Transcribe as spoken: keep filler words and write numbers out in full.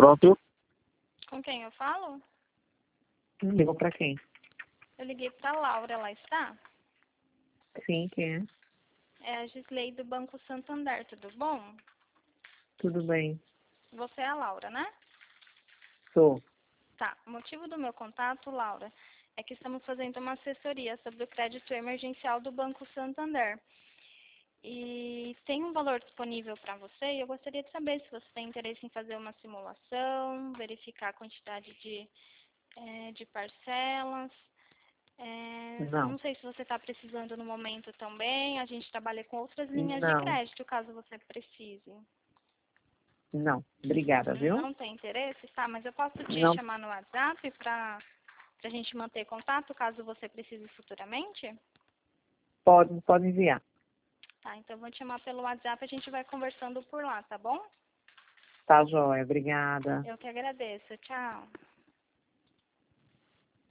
próprio. Com quem eu falo? Ligou pra quem? Eu liguei pra Laura, ela está? Sim, quem é? É a Gisley do Banco Santander, tudo bom? Tudo bem. Você é a Laura, né? Sou. Tá, o motivo do meu contato, Laura, é que estamos fazendo uma assessoria sobre o crédito emergencial do Banco Santander. E tem um valor disponível para você e eu gostaria de saber se você tem interesse em fazer uma simulação, verificar a quantidade de, é, de parcelas. É, Não. não sei se você está precisando no momento também. A gente trabalha com outras linhas de Não. crédito, caso você precise. Não. Obrigada, viu? Não tem interesse? Tá, mas eu posso te Não. chamar no WhatsApp para a gente manter contato, caso você precise futuramente? Pode, pode enviar. Tá, então eu vou te chamar pelo WhatsApp e a gente vai conversando por lá, tá bom? Tá, joia. Obrigada. Eu que agradeço. Tchau.